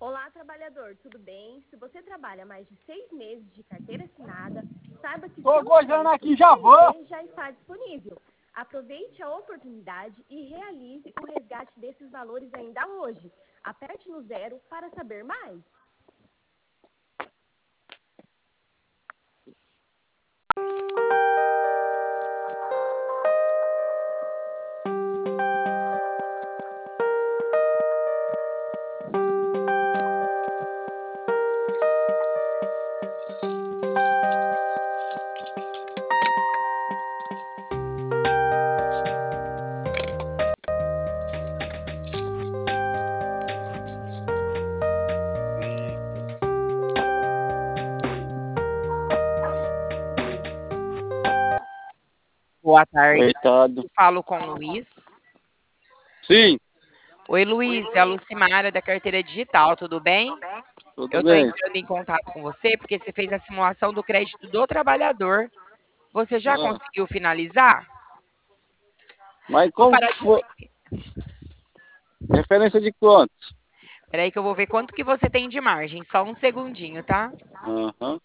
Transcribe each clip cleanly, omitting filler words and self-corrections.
Olá, trabalhador, tudo bem? Se você trabalha mais de 6 meses de carteira assinada, saiba que Tô seu gozando crédito aqui, já vou. CNP já está disponível. Aproveite a oportunidade e realize o resgate desses valores ainda hoje. Aperte no 0 para saber mais. Boa tarde, Coitado. eu falo com o Luiz. Sim, Oi, Luiz, é a Lucimara da Carteira Digital, tudo bem? Eu tudo estou bem. entrando em contato com você porque você fez a simulação do crédito do trabalhador. Você já Ah, conseguiu finalizar? mas Vou como parar que de... foi? Referência de quantos? Peraí que eu vou ver quanto que você tem de margem. Só um segundinho, tá? Aham.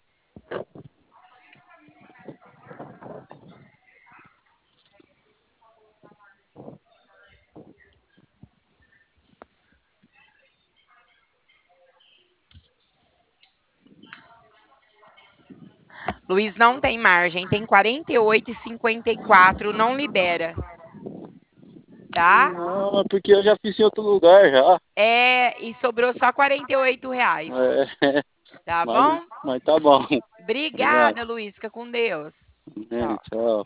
Luiz não tem margem, tem 48,54, não libera, tá? Não, porque eu já fiz em outro lugar já. E sobrou só R$ 48, É, tá mas, bom? mas tá bom. Obrigado. Obrigada, Luiz, fica com Deus. Tchau. Tchau.